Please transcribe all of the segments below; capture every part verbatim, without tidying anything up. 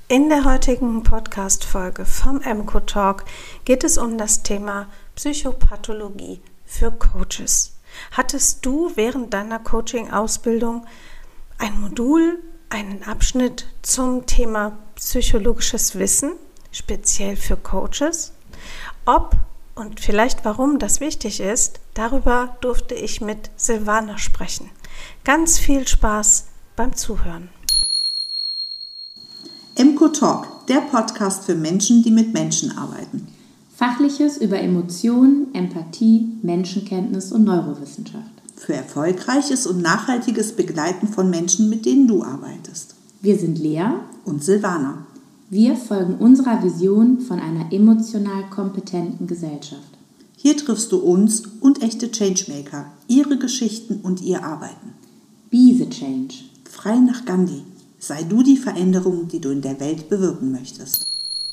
In der heutigen Podcast-Folge vom Emco Talk geht es um das Thema Psychopathologie für Coaches. Hattest du während deiner Coaching-Ausbildung ein Modul, einen Abschnitt zum Thema psychologisches Wissen, speziell für Coaches? Ob und vielleicht warum das wichtig ist, darüber durfte ich mit Silvana sprechen. Ganz viel Spaß beim Zuhören. Emco Talk, der Podcast für Menschen, die mit Menschen arbeiten. Fachliches über Emotionen, Empathie, Menschenkenntnis und Neurowissenschaft. Für erfolgreiches und nachhaltiges Begleiten von Menschen, mit denen du arbeitest. Wir sind Lea und Silvana. Wir folgen unserer Vision von einer emotional kompetenten Gesellschaft. Hier triffst du uns und echte Changemaker, ihre Geschichten und ihr Arbeiten. Be the change. Frei nach Gandhi. Sei du die Veränderung, die du in der Welt bewirken möchtest.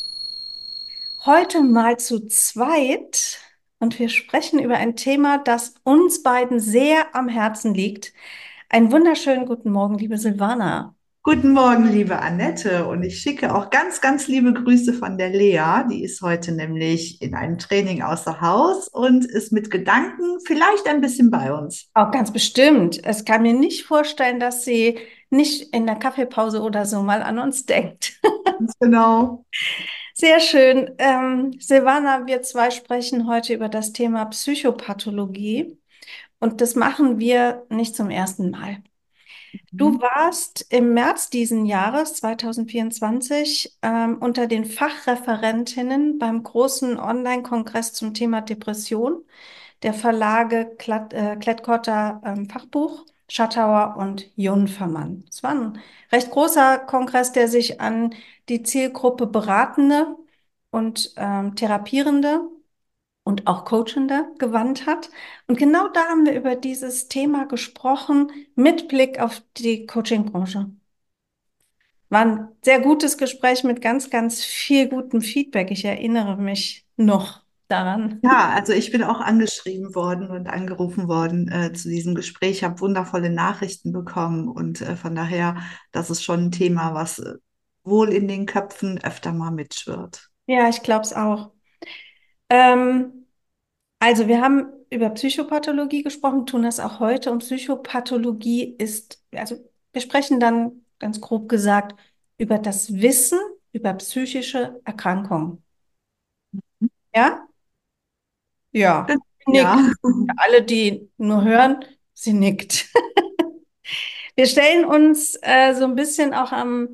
Heute mal zu zweit und wir sprechen über ein Thema, das uns beiden sehr am Herzen liegt. Einen wunderschönen guten Morgen, liebe Silvana. Guten Morgen, liebe Annette, und ich schicke auch ganz, ganz liebe Grüße von der Lea. Die ist heute nämlich in einem Training außer Haus und ist mit Gedanken vielleicht ein bisschen bei uns. Auch ganz bestimmt. Es kann mir nicht vorstellen, dass sie nicht in der Kaffeepause oder so mal an uns denkt. Ganz genau. Sehr schön. Ähm, Silvana, wir zwei sprechen heute über das Thema Psychopathologie und das machen wir nicht zum ersten Mal. Du warst im März diesen Jahres, zwanzig vierundzwanzig, ähm, unter den Fachreferentinnen beim großen Online-Kongress zum Thema Depression der Verlage Klett, äh, Klett-Cotta ähm, Fachbuch, Schattauer und Junfermann. Es war ein recht großer Kongress, der sich an die Zielgruppe Beratende und ähm, Therapierende und auch Coachende gewandt hat. Und genau da haben wir über dieses Thema gesprochen, mit Blick auf die Coaching-Branche. War ein sehr gutes Gespräch mit ganz, ganz viel gutem Feedback. Ich erinnere mich noch daran. Ja, also ich bin auch angeschrieben worden und angerufen worden äh, zu diesem Gespräch, habe wundervolle Nachrichten bekommen und äh, von daher, das ist schon ein Thema, was äh, wohl in den Köpfen öfter mal mitschwirrt. Ja, ich glaube es auch. Ähm, also wir haben über Psychopathologie gesprochen, tun das auch heute. Und Psychopathologie ist, also wir sprechen dann ganz grob gesagt über das Wissen über psychische Erkrankungen. Ja? Ja. Nickt. Ja. Alle, die nur hören, sie nickt. Wir stellen uns äh, so ein bisschen auch am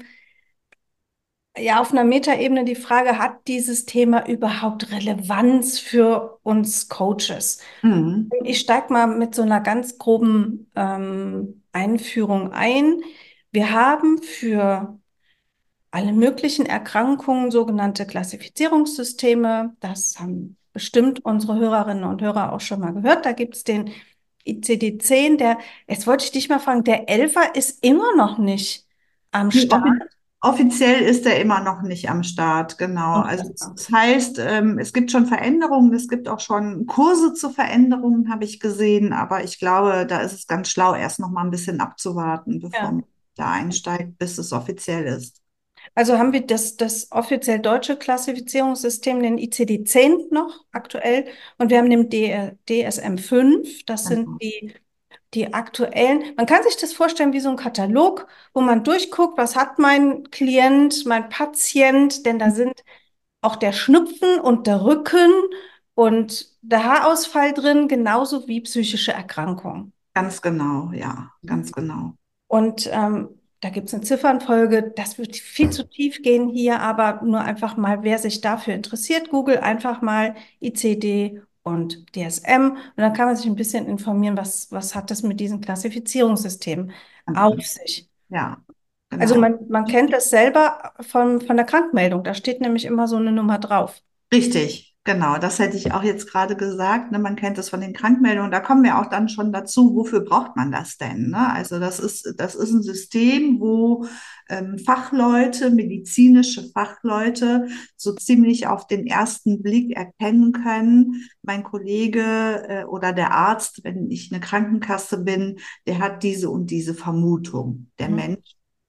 ja, auf einer Metaebene die Frage, hat dieses Thema überhaupt Relevanz für uns Coaches? Mhm. Ich steige mal mit so einer ganz groben ähm, Einführung ein. Wir haben für alle möglichen Erkrankungen sogenannte Klassifizierungssysteme. Das haben bestimmt unsere Hörerinnen und Hörer auch schon mal gehört. Da gibt es den I C D zehn, der, jetzt wollte ich dich mal fragen, der Elfer ist immer noch nicht am Die Start. offi- Offiziell ist er immer noch nicht am Start, genau. Also Unfassbar. das heißt, ähm, es gibt schon Veränderungen, es gibt auch schon Kurse zu Veränderungen, habe ich gesehen, aber ich glaube, da ist es ganz schlau, erst noch mal ein bisschen abzuwarten, bevor Ja. man da einsteigt, bis es offiziell ist. Also haben wir das, das offiziell deutsche Klassifizierungssystem, den I C D zehn noch aktuell, und wir haben den D S M fünf, das sind Genau. die, die aktuellen. Man kann sich das vorstellen wie so ein Katalog, wo man durchguckt, was hat mein Klient, mein Patient, denn da sind auch der Schnupfen und der Rücken und der Haarausfall drin, genauso wie psychische Erkrankungen. Ganz genau, ja, ganz genau. Und ähm, da gibt es eine Ziffernfolge, das wird viel zu tief gehen hier, aber nur einfach mal, wer sich dafür interessiert, Google einfach mal I C D und D S M und dann kann man sich ein bisschen informieren, was, was hat das mit diesen Klassifizierungssystemen auf sich. Ja, Also genau. man, man kennt das selber von, von der Krankmeldung, da steht nämlich immer so eine Nummer drauf. Richtig, genau. Das hätte ich auch jetzt gerade gesagt. Ne? Man kennt das von den Krankmeldungen. Da kommen wir auch dann schon dazu, wofür braucht man das denn? Ne? Also das ist, das ist ein System, wo ähm, Fachleute, medizinische Fachleute so ziemlich auf den ersten Blick erkennen können, mein Kollege äh, oder der Arzt, wenn ich eine Krankenkasse bin, der hat diese und diese Vermutung. Der Mhm. Mensch,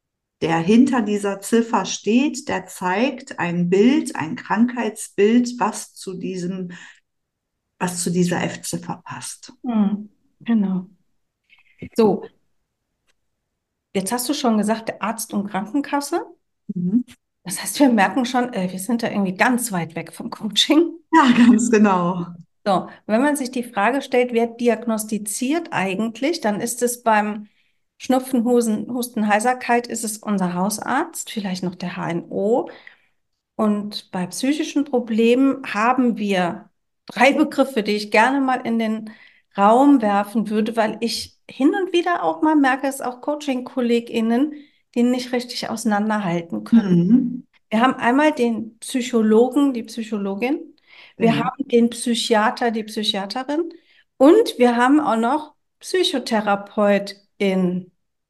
der hinter dieser Ziffer steht, der zeigt ein Bild, ein Krankheitsbild, was zu diesem, was zu dieser F-Ziffer passt. Mhm. Genau. So, jetzt hast du schon gesagt, der Arzt und Krankenkasse. Mhm. Das heißt, wir merken schon, äh, wir sind da irgendwie ganz weit weg vom Coaching. Ja, ganz genau. So, wenn man sich die Frage stellt, wer diagnostiziert eigentlich, dann ist es beim Schnupfen, Husten, Husten, Heiserkeit ist es unser Hausarzt, vielleicht noch der H N O. Und bei psychischen Problemen haben wir drei Begriffe, die ich gerne mal in den Raum werfen würde, weil ich hin und wieder auch mal merke, dass auch Coaching-KollegInnen die nicht richtig auseinanderhalten können. Mhm. Wir haben einmal den Psychologen, die Psychologin, wir Genau. haben den Psychiater, die Psychiaterin und wir haben auch noch Psychotherapeutin.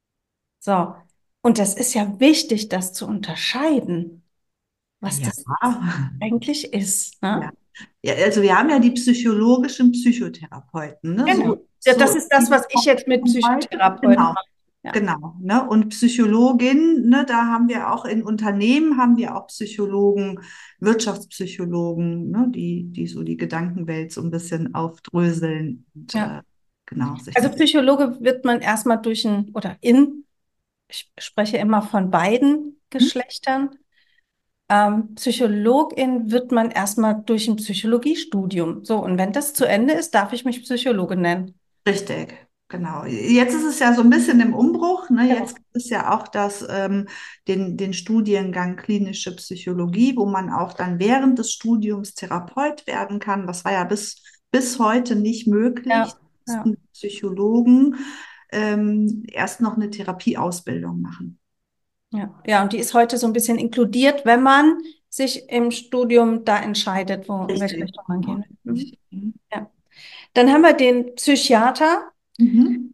So, und das ist ja wichtig, das zu unterscheiden, was Ja. das eigentlich ist, Ja. ne? Ja, also wir haben ja die psychologischen Psychotherapeuten, ne? Genau. So, Ja, so das ist das, was ich jetzt mit heute. Psychotherapeuten Genau, mache. Ja, genau. Ne? Und Psychologin, ne, da haben wir auch in Unternehmen haben wir auch Psychologen, Wirtschaftspsychologen, ne, die, die so die Gedankenwelt so ein bisschen aufdröseln und ja. äh, genau sich Also das. Psychologe wird man erstmal durch ein, oder in, ich spreche immer von beiden Geschlechtern. Ähm, Psychologin wird man erstmal durch ein Psychologiestudium. So, und wenn das zu Ende ist, darf ich mich Psychologe nennen. Richtig, genau. Jetzt ist es ja so ein bisschen im Umbruch, ne? Jetzt Genau. gibt es ja auch das, ähm, den, den Studiengang klinische Psychologie, wo man auch dann während des Studiums Therapeut werden kann. Das war ja bis, bis heute nicht möglich. Ja, ja, Psychologen ähm, erst noch eine Therapieausbildung machen. ja. Ja, und die ist heute so ein bisschen inkludiert, wenn man sich im Studium da entscheidet, wo, in welche Richtig. Richtung man gehen will. Mhm. Richtig. Mhm. Ja. Dann haben wir den Psychiater. Mhm.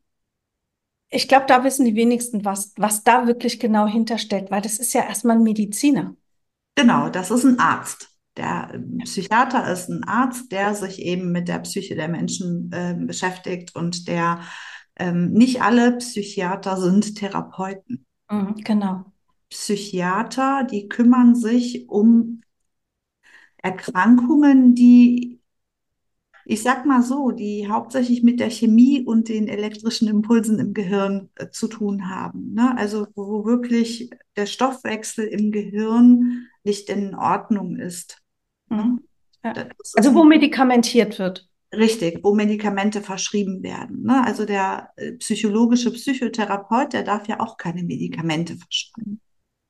Ich glaube, da wissen die wenigsten, was, was da wirklich genau hintersteckt, weil das ist ja erstmal ein Mediziner. Genau, das ist ein Arzt. Der ähm, Psychiater ist ein Arzt, der sich eben mit der Psyche der Menschen äh, beschäftigt und der ähm, nicht alle Psychiater sind Therapeuten. Mhm, genau. Psychiater, die kümmern sich um Erkrankungen, die, ich sag mal so, die hauptsächlich mit der Chemie und den elektrischen Impulsen im Gehirn äh, zu tun haben. Ne? Also wo wirklich der Stoffwechsel im Gehirn nicht in Ordnung ist. Ne? Mhm. Ja. Das ist Also wo ein, medikamentiert wird. richtig, wo Medikamente verschrieben werden. Ne? Also der äh, psychologische Psychotherapeut, der darf ja auch keine Medikamente verschreiben.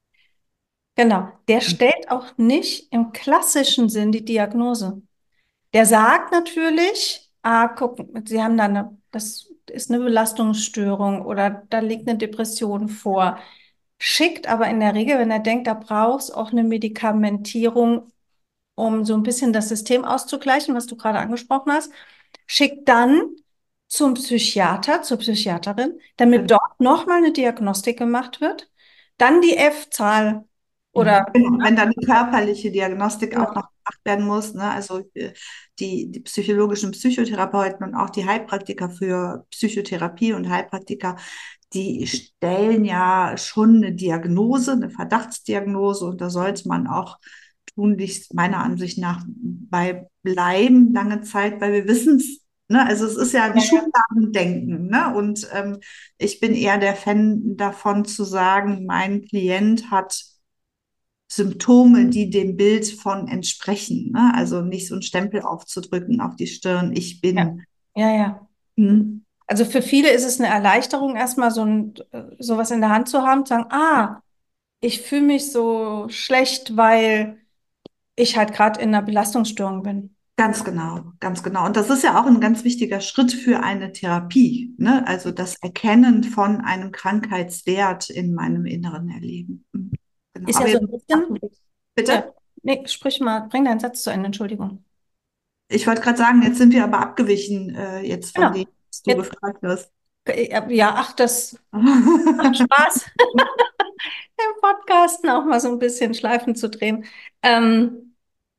Genau. Der stellt auch nicht im klassischen Sinn die Diagnose. Der sagt natürlich, ah, guck, Sie haben da eine, das ist eine Belastungsstörung oder da liegt eine Depression vor. Schickt aber in der Regel, wenn er denkt, da braucht es auch eine Medikamentierung, um so ein bisschen das System auszugleichen, was du gerade angesprochen hast, schickt dann zum Psychiater, zur Psychiaterin, damit dort nochmal eine Diagnostik gemacht wird, dann die F-Zahl oder, Mhm. Genau, wenn dann die körperliche Diagnostik auch genau, noch gemacht werden muss, ne? Also äh, die, die psychologischen Psychotherapeuten und auch die Heilpraktiker für Psychotherapie und Heilpraktiker, die stellen ja schon eine Diagnose, eine Verdachtsdiagnose und da sollte man auch tunlichst meiner Ansicht nach bei bleiben lange Zeit, weil wir wissen es. Ne? Also es ist ja ein ja, ja, Schubladendenken, ne? Und ähm, ich bin eher der Fan davon zu sagen, mein Klient hat Symptome, die dem Bild von entsprechen. Ne? Also nicht so einen Stempel aufzudrücken auf die Stirn, ich ja, bin. ja, ja. Hm, Also für viele ist es eine Erleichterung, erstmal so ein, äh, sowas in der Hand zu haben, zu sagen, ah, ich fühle mich so schlecht, weil ich halt gerade in einer Belastungsstörung bin. ganz genau, ganz genau. Und das ist ja auch ein ganz wichtiger Schritt für eine Therapie. Ne? Also das Erkennen von einem Krankheitswert in meinem inneren Erleben. Hm, genau. Ist ja Aber so jetzt, ein bisschen, ja, bitte? nee, sprich mal, bring deinen Satz zu Ende, Entschuldigung. Ich wollte gerade sagen, jetzt sind wir aber abgewichen, äh, jetzt von Genau. dem, was du Jetzt, gefragt hast. äh, ja, ach, das macht Spaß, im Podcasten auch mal so ein bisschen Schleifen zu drehen. Ähm,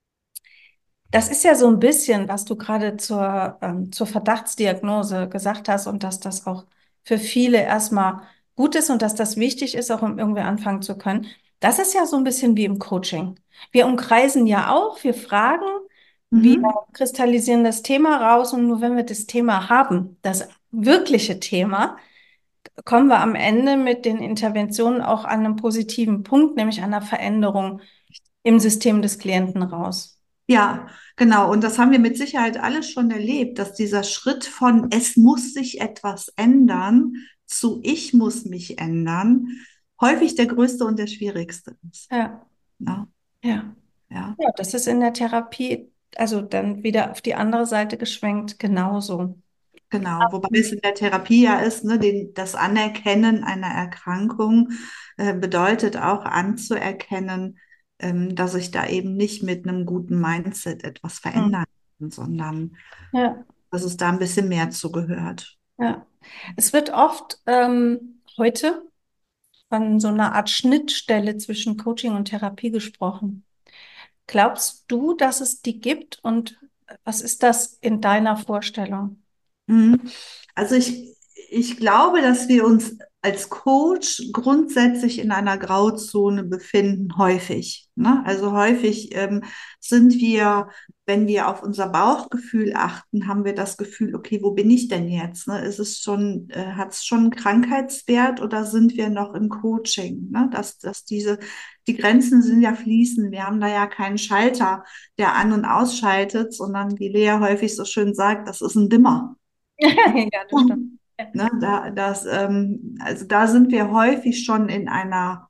das ist ja so ein bisschen, was du gerade zur, ähm, zur Verdachtsdiagnose gesagt hast und dass das auch für viele erstmal gut ist und dass das wichtig ist, auch um irgendwie anfangen zu können. Das ist ja so ein bisschen wie im Coaching. Wir umkreisen ja auch, wir fragen, wir Mhm. kristallisieren das Thema raus und nur wenn wir das Thema haben, das wirkliche Thema, kommen wir am Ende mit den Interventionen auch an einem positiven Punkt, nämlich an einer Veränderung im System des Klienten raus. Ja, genau. Und das haben wir mit Sicherheit alles schon erlebt, dass dieser Schritt von es muss sich etwas ändern zu ich muss mich ändern häufig der größte und der schwierigste ist. Ja, Ja, ja. ja, Ja, das ist in der Therapie, also dann wieder auf die andere Seite geschwenkt, genauso. genau. Wobei es in der Therapie ja ist, ne, den, das Anerkennen einer Erkrankung äh, bedeutet auch anzuerkennen, ähm, dass ich da eben nicht mit einem guten Mindset etwas Hm. verändern kann, sondern Ja, dass es da ein bisschen mehr zugehört. ja. Es wird oft ähm, heute von so einer Art Schnittstelle zwischen Coaching und Therapie gesprochen. Glaubst du, dass es die gibt und was ist das in deiner Vorstellung? Mhm. Also ich, ich glaube, dass wir uns als Coach grundsätzlich in einer Grauzone befinden, häufig. Ne? Also häufig ähm, sind wir, wenn wir auf unser Bauchgefühl achten, haben wir das Gefühl, okay, wo bin ich denn jetzt? Ne? Ist es schon, äh, hat es schon einen Krankheitswert oder sind wir noch im Coaching? Ne? Dass, dass diese, die Grenzen sind ja fließend. Wir haben da ja keinen Schalter, der an- und ausschaltet, sondern wie Lea häufig so schön sagt, das ist ein Dimmer. Ja, das stimmt. Ja. Ne, da, das, ähm, also da sind wir häufig schon in einer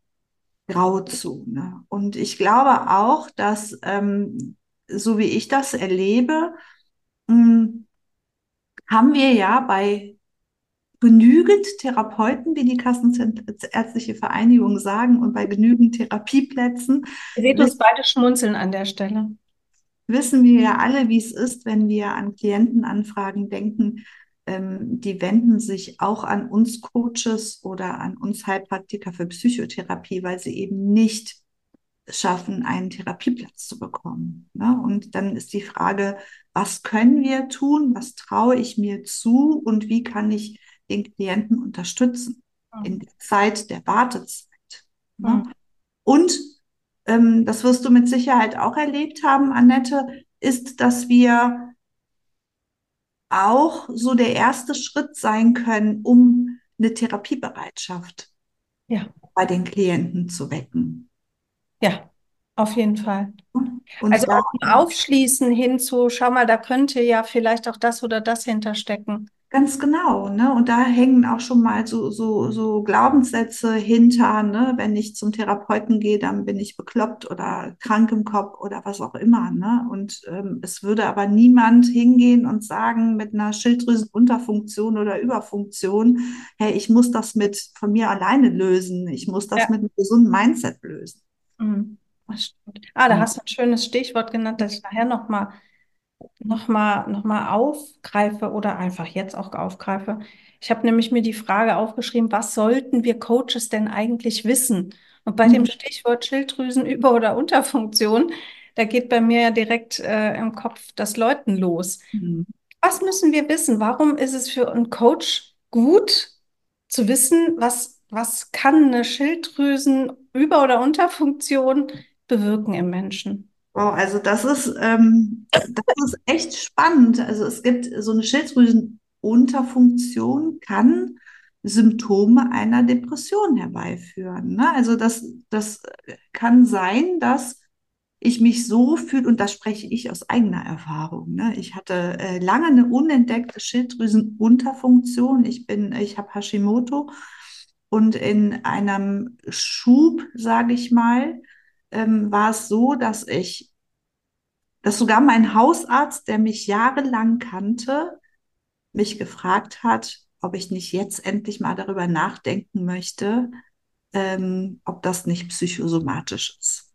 Grauzone. Und ich glaube auch, dass, ähm, so wie ich das erlebe, mh, haben wir ja bei genügend Therapeuten, wie die Kassenärztliche Vereinigung sagen, und bei genügend Therapieplätzen, Ihr seht uns beide schmunzeln an der Stelle. wissen wir ja alle, wie es ist, wenn wir an Klientenanfragen denken. Ähm, die wenden sich auch an uns Coaches oder an uns Heilpraktiker für Psychotherapie, weil sie eben nicht schaffen, einen Therapieplatz zu bekommen. Ne? Und dann ist die Frage, was können wir tun? Was traue ich mir zu? Und wie kann ich den Klienten unterstützen in Mhm. der Zeit der Wartezeit? Ne? Mhm. Und ähm, das wirst du mit Sicherheit auch erlebt haben, Annette, ist, dass wir auch so der erste Schritt sein können, um eine Therapiebereitschaft Ja, bei den Klienten zu wecken. ja, auf jeden Fall. Also Und da auch ein Aufschließen hinzu, schau mal, da könnte ja vielleicht auch das oder das hinterstecken. ganz genau, ne? Und da hängen auch schon mal so, so, so Glaubenssätze hinter, ne? Wenn ich zum Therapeuten gehe, dann bin ich bekloppt oder krank im Kopf oder was auch immer, ne? Und ähm, es würde aber niemand hingehen und sagen mit einer Schilddrüsenunterfunktion oder Überfunktion, hey, ich muss das mit von mir alleine lösen. Ich muss das Ja. mit einem gesunden Mindset lösen. Mhm. Das stimmt. Ah, da hast du ein schönes Stichwort genannt, das ich nachher nochmal noch mal, noch mal aufgreife oder einfach jetzt auch aufgreife. Ich habe nämlich mir die Frage aufgeschrieben, was sollten wir Coaches denn eigentlich wissen? Und bei dem Mhm. Stichwort Schilddrüsenüber- oder Unterfunktion, da geht bei mir ja direkt äh, im Kopf das Läuten los. Mhm. Was müssen wir wissen? Warum ist es für einen Coach gut zu wissen, was, was kann eine Schilddrüsenüber- oder Unterfunktion bewirken im Menschen? Wow, also das ist, ähm, das ist echt spannend. Also es gibt so eine Schilddrüsenunterfunktion, kann Symptome einer Depression herbeiführen. Ne? Also das, das kann sein, dass ich mich so fühle, und das spreche ich aus eigener Erfahrung. Ne? Ich hatte äh, lange eine unentdeckte Schilddrüsenunterfunktion. Ich bin, ich habe Hashimoto und in einem Schub, sage ich mal, ähm, war es so, dass ich dass sogar mein Hausarzt, der mich jahrelang kannte, mich gefragt hat, ob ich nicht jetzt endlich mal darüber nachdenken möchte, ähm, ob das nicht psychosomatisch ist.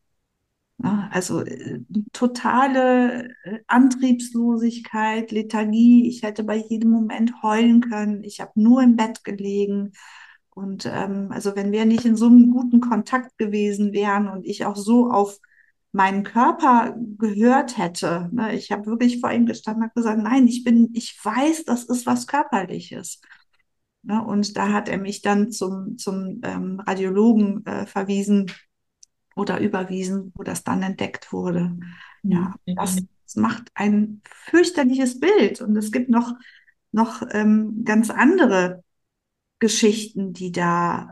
Ja, also äh, totale äh, Antriebslosigkeit, Lethargie. Ich hätte bei jedem Moment heulen können. Ich habe nur im Bett gelegen. Und ähm, also wenn wir nicht in so einem guten Kontakt gewesen wären und ich auch so auf meinen Körper gehört hätte, ne, ich habe wirklich vor ihm gestanden und gesagt, nein, ich bin, ich weiß, das ist was Körperliches. Ne? Und da hat er mich dann zum, zum ähm, Radiologen äh, verwiesen oder überwiesen, wo das dann entdeckt wurde. Ja, das, das macht ein fürchterliches Bild. Und es gibt noch, noch ähm, ganz andere Geschichten, die da,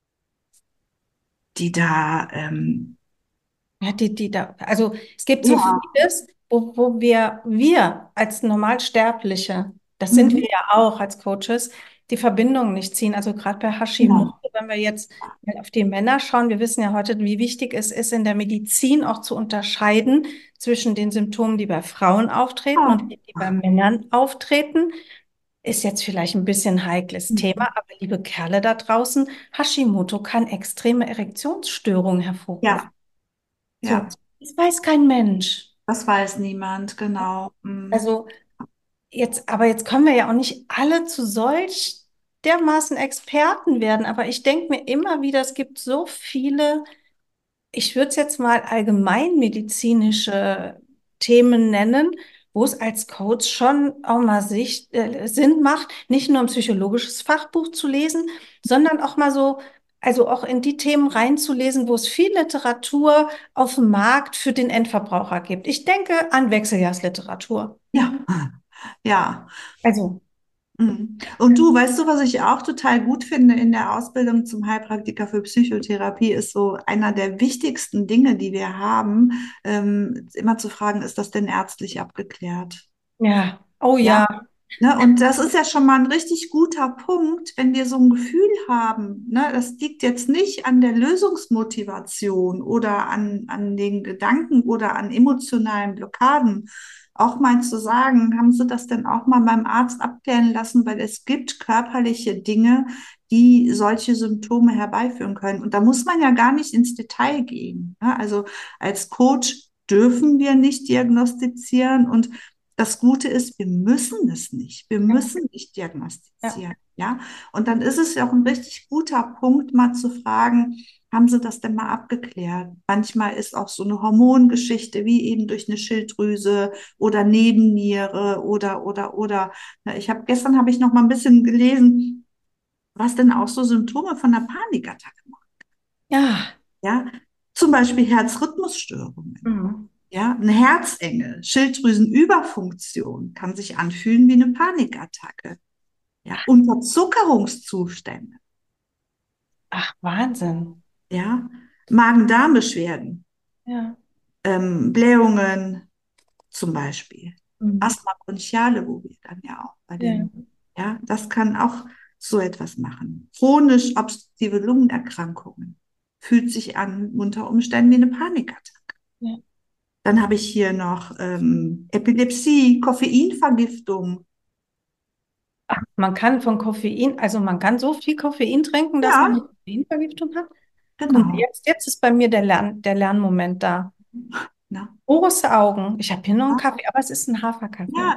die da, ähm, Ja, die, die da, also es gibt so ja, vieles, wo, wo wir, wir als Normalsterbliche, das sind wir mhm, ja auch als Coaches, die Verbindung nicht ziehen. Also gerade bei Hashimoto, genau. wenn wir jetzt mal auf die Männer schauen, wir wissen ja heute, wie wichtig es ist, in der Medizin auch zu unterscheiden zwischen den Symptomen, die bei Frauen auftreten und die, die bei Männern auftreten. Ist jetzt vielleicht ein bisschen ein heikles Mhm. Thema, aber liebe Kerle da draußen, Hashimoto kann extreme Erektionsstörungen hervorrufen. Ja, So, ja, das weiß kein Mensch. das weiß niemand, genau. Mhm. Also jetzt, aber jetzt können wir ja auch nicht alle zu solch dermaßen Experten werden. Aber ich denke mir immer wieder, es gibt so viele, ich würde es jetzt mal allgemeinmedizinische Themen nennen, wo es als Coach schon auch mal Sicht, äh, Sinn macht, nicht nur ein psychologisches Fachbuch zu lesen, sondern auch mal so, also auch in die Themen reinzulesen, wo es viel Literatur auf dem Markt für den Endverbraucher gibt. Ich denke an Wechseljarsliteratur. Ja, ja. Also, Mhm. Und du, weißt du, was ich auch total gut finde in der Ausbildung zum Heilpraktiker für Psychotherapie, ist so einer der wichtigsten Dinge, die wir haben, ähm, immer zu fragen, ist das denn ärztlich abgeklärt? ja, oh Ja. ja, Ne, und das ist ja schon mal ein richtig guter Punkt, wenn wir so ein Gefühl haben, ne, das liegt jetzt nicht an der Lösungsmotivation oder an, an den Gedanken oder an emotionalen Blockaden. Auch mal zu sagen, haben Sie das denn auch mal beim Arzt abklären lassen, weil es gibt körperliche Dinge, die solche Symptome herbeiführen können. Und da muss man ja gar nicht ins Detail gehen. Ne? Also als Coach dürfen wir nicht diagnostizieren und das Gute ist, wir müssen es nicht. Wir müssen nicht ja, diagnostizieren. Ja, und dann ist es ja auch ein richtig guter Punkt, mal zu fragen, haben Sie das denn mal abgeklärt? Manchmal ist auch so eine Hormongeschichte, wie eben durch eine Schilddrüse oder Nebenniere oder, oder, oder. Na, Ich habe gestern habe ich noch mal ein bisschen gelesen, was denn auch so Symptome von einer Panikattacke machen. ja, Ja, zum Beispiel Herzrhythmusstörungen. mhm. Ja, eine Herzenge, Schilddrüsenüberfunktion kann sich anfühlen wie eine Panikattacke. Ja, Unterzuckerungszustände, Ach, Wahnsinn. ja, Magen-Darm-Beschwerden, Ja, ähm, Blähungen zum Beispiel, mhm. Asthma bronchiale, wo wir dann ja auch bei Ja, den, ja, das kann auch so etwas machen. Chronisch obstruktive Lungenerkrankungen fühlt sich an unter Umständen wie eine Panikattacke. ja. Dann habe ich hier noch ähm, Epilepsie, Koffeinvergiftung. Man kann von Koffein, also man kann so viel Koffein trinken, dass man Ja, eine Koffeinvergiftung hat. Guck mal, genau. jetzt, jetzt ist bei mir der Lern, der Lernmoment da. Na, Große Augen. Ich habe hier nur einen Kaffee, aber es ist ein Haferkaffee. ja.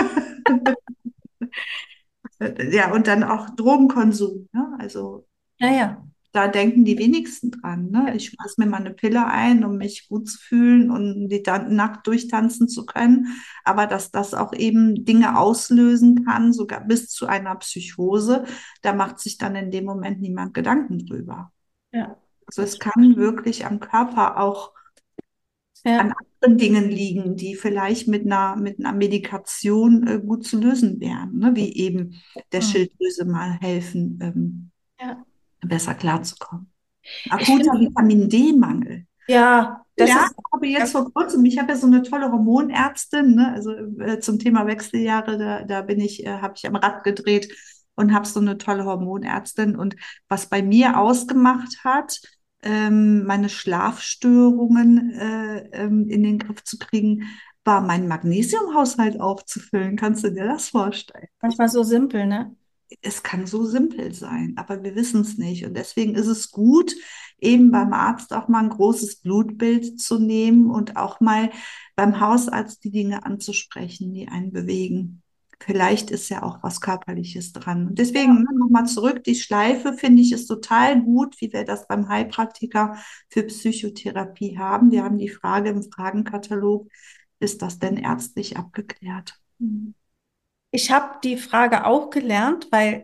Ja, und dann auch Drogenkonsum. Ne? Also Naja, da denken die wenigsten dran. Ne? Ich schmeiß mir mal eine Pille ein, um mich gut zu fühlen und die dann nackt durchtanzen zu können. Aber dass das auch eben Dinge auslösen kann, sogar bis zu einer Psychose, da macht sich dann in dem Moment niemand Gedanken drüber. ja, Also es das, kann wirklich am Körper auch an ja, anderen Dingen liegen, die vielleicht mit einer, mit einer Medikation äh, gut zu lösen wären, ne? Wie eben der hm, Schilddrüse mal helfen, ähm, ja. besser klarzukommen. Ich Akuter finde, Vitamin D-Mangel. ja, das Ja, ist, ich habe jetzt ganz- vor kurzem, ich habe ja so eine tolle Hormonärztin, ne? Also äh, zum Thema Wechseljahre, da, da bin ich, äh, habe ich am Rad gedreht und habe so eine tolle Hormonärztin. Und was bei mir ausgemacht hat, ähm, meine Schlafstörungen äh, ähm, in den Griff zu kriegen, war mein Magnesiumhaushalt aufzufüllen. Kannst du dir das vorstellen? manchmal so simpel, ne? Es kann so simpel sein, aber wir wissen es nicht. Und deswegen ist es gut, eben beim Arzt auch mal ein großes Blutbild zu nehmen und auch mal beim Hausarzt die Dinge anzusprechen, die einen bewegen. Vielleicht ist ja auch was Körperliches dran. Und deswegen nochmal zurück, die Schleife finde ich ist total gut, wie wir das beim Heilpraktiker für Psychotherapie haben. Wir haben die Frage im Fragenkatalog, ist das denn ärztlich abgeklärt? Mhm. Ich habe die Frage auch gelernt, weil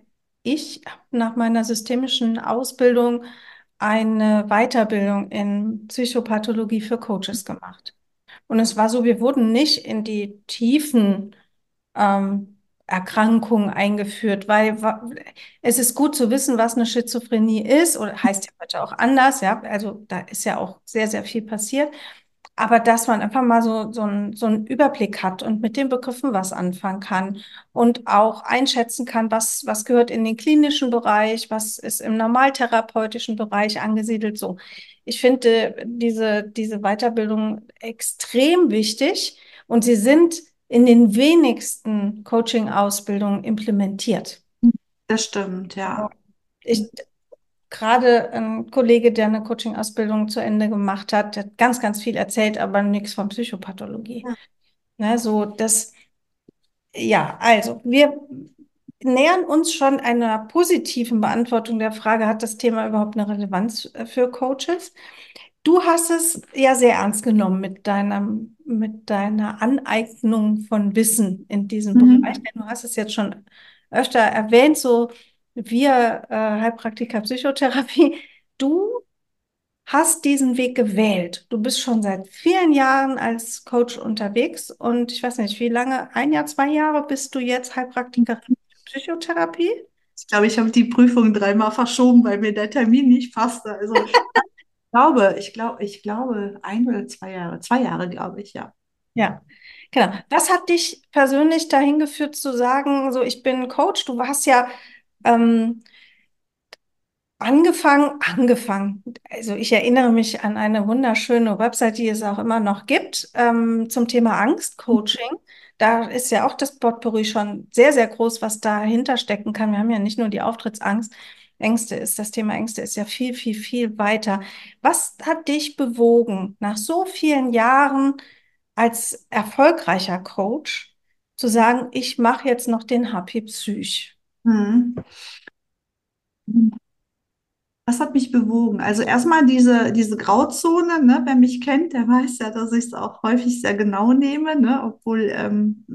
ich habe nach meiner systemischen Ausbildung eine Weiterbildung in Psychopathologie für Coaches gemacht. Und es war so, wir wurden nicht in die tiefen ähm, Erkrankungen eingeführt, weil wa- es ist gut zu wissen, was eine Schizophrenie ist, oder heißt ja heute auch anders, ja. Also da ist ja auch sehr, sehr viel passiert. Aber dass man einfach mal so, so, ein, so einen Überblick hat und mit den Begriffen was anfangen kann und auch einschätzen kann, was, was gehört in den klinischen Bereich, was ist im normaltherapeutischen Bereich angesiedelt. So, ich finde diese, diese Weiterbildung extrem wichtig und sie sind in den wenigsten Coaching-Ausbildungen implementiert. Das stimmt, ja. Ich, Gerade ein Kollege, der eine Coaching-Ausbildung zu Ende gemacht hat, der hat ganz, ganz viel erzählt, aber nichts von Psychopathologie. Ne, so das, ja, also wir nähern uns schon einer positiven Beantwortung der Frage, hat das Thema überhaupt eine Relevanz äh, für Coaches? Du hast es ja sehr ernst genommen mit deinem, mit deiner Aneignung von Wissen in diesem Bereich, Mhm. denn du hast es jetzt schon öfter erwähnt, so wir äh, Heilpraktiker Psychotherapie, du hast diesen Weg gewählt. Du bist schon seit vielen Jahren als Coach unterwegs und ich weiß nicht, wie lange, ein Jahr, zwei Jahre bist du jetzt Heilpraktikerin für Psychotherapie? Ich glaube, ich habe die Prüfung dreimal verschoben, weil mir der Termin nicht passte. Also ich glaube, ich glaube, ich glaube, ein oder zwei Jahre, zwei Jahre, glaube ich, ja. Ja, genau. Was hat dich persönlich dahin geführt zu sagen, so ich bin Coach? Du hast ja ähm, Angefangen, angefangen. Also ich erinnere mich an eine wunderschöne Website, die es auch immer noch gibt, ähm, zum Thema Angstcoaching. Da ist ja auch das Potpourri schon sehr, sehr groß, was dahinter stecken kann. Wir haben ja nicht nur die Auftrittsangst. Ängste ist, das Thema Ängste ist ja viel, viel, viel weiter. Was hat dich bewogen, nach so vielen Jahren als erfolgreicher Coach zu sagen, ich mache jetzt noch den H P Psych? Mhm. Was hat mich bewogen? Also erstmal diese, diese Grauzone, ne? Wer mich kennt, der weiß ja, dass ich es auch häufig sehr genau nehme, ne? Obwohl ähm,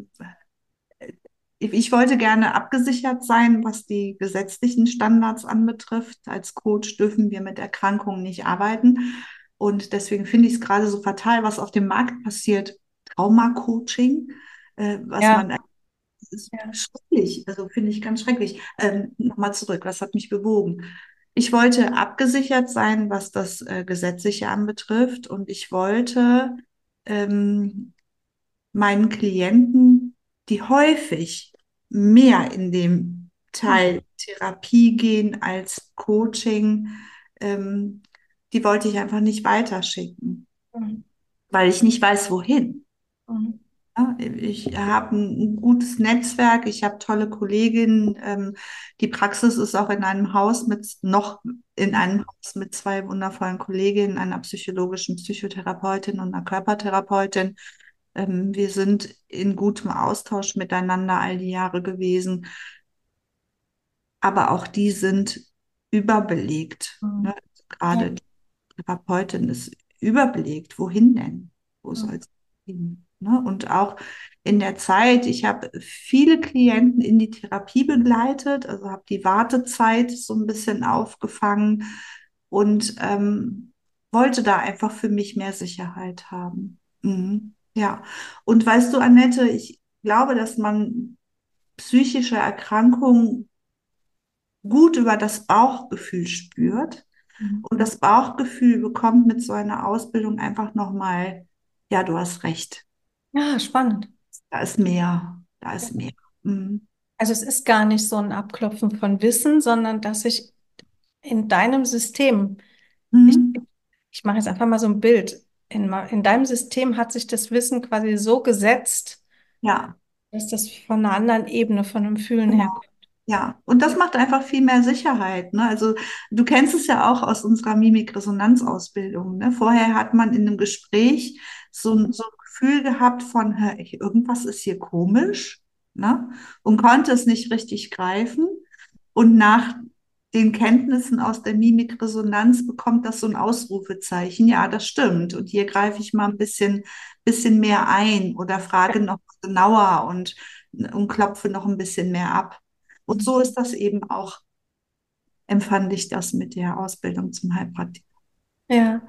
ich wollte gerne abgesichert sein, was die gesetzlichen Standards anbetrifft. Als Coach dürfen wir mit Erkrankungen nicht arbeiten. Und deswegen finde ich es gerade so fatal, was auf dem Markt passiert. Trauma-Coaching, äh, was Ja, man ist ja. schrecklich, also finde ich ganz schrecklich. Ähm, nochmal zurück, was hat mich bewogen? Ich wollte abgesichert sein, was das äh, Gesetzliche anbetrifft, und ich wollte ähm, meinen Klienten, die häufig mehr in dem Teil Therapie gehen als Coaching, ähm, die wollte ich einfach nicht weiterschicken, Mhm. weil ich nicht weiß, wohin. Mhm. Ja, ich habe ein gutes Netzwerk, ich habe tolle Kolleginnen. Ähm, die Praxis ist auch in einem Haus mit noch in einem Haus mit zwei wundervollen Kolleginnen, einer psychologischen Psychotherapeutin und einer Körpertherapeutin. Ähm, wir sind in gutem Austausch miteinander all die Jahre gewesen, aber auch die sind überbelegt. Ne? Mhm. Also Ja. gerade die Therapeutin ist überbelegt. Wohin denn? Wo soll Mhm. es hin? Ne? Und auch in der Zeit, ich habe viele Klienten in die Therapie begleitet, also habe die Wartezeit so ein bisschen aufgefangen und ähm, wollte da einfach für mich mehr Sicherheit haben. Mhm. Ja, und weißt du, Annette, ich glaube, dass man psychische Erkrankungen gut über das Bauchgefühl spürt. Mhm. Und das Bauchgefühl bekommt mit so einer Ausbildung einfach nochmal, ja, du hast recht, Ja, spannend. da ist mehr, da ist mehr. Mhm. Also es ist gar nicht so ein Abklopfen von Wissen, sondern dass ich in deinem System, ich, Mhm. ich mache jetzt einfach mal so ein Bild, in, ma- in deinem System hat sich das Wissen quasi so gesetzt, Ja, dass das von einer anderen Ebene, von einem Fühlen her genau. Ja, und das macht einfach viel mehr Sicherheit. Ne? Also du kennst es ja auch aus unserer Mimikresonanzausbildung. Ne? Vorher hat man in einem Gespräch so, ein- so ein Gefühl gehabt von, hä, ich- irgendwas ist hier komisch, ne? Und konnte es nicht richtig greifen. Und nach den Kenntnissen aus der Mimikresonanz bekommt das so ein Ausrufezeichen. Ja, das stimmt. Und hier greife ich mal ein bisschen, bisschen mehr ein oder frage noch genauer und, und klopfe noch ein bisschen mehr ab. Und so ist das eben auch, empfand ich das mit der Ausbildung zum Heilpraktiker. Ja,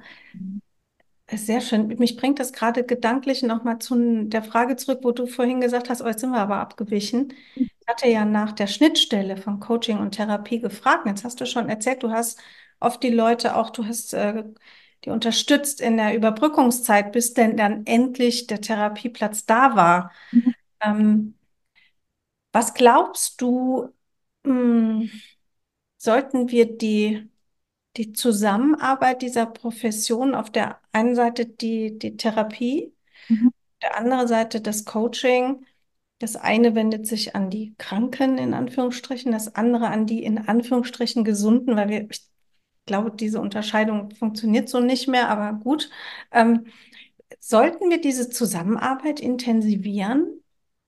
sehr schön. Mich bringt das gerade gedanklich nochmal zu der Frage zurück, wo du vorhin gesagt hast, oh, jetzt sind wir aber abgewichen. Ich hatte ja nach der Schnittstelle von Coaching und Therapie gefragt. Jetzt hast du schon erzählt, du hast oft die Leute auch, du hast äh, die unterstützt in der Überbrückungszeit, bis denn dann endlich der Therapieplatz da war. Ähm, was glaubst du, mh, sollten wir die die Zusammenarbeit dieser Profession, auf der einen Seite die, die Therapie, Mhm. der andere Seite das Coaching. Das eine wendet sich an die Kranken in Anführungsstrichen, das andere an die in Anführungsstrichen Gesunden, weil wir, ich glaube, diese Unterscheidung funktioniert so nicht mehr, aber gut. Ähm, sollten wir diese Zusammenarbeit intensivieren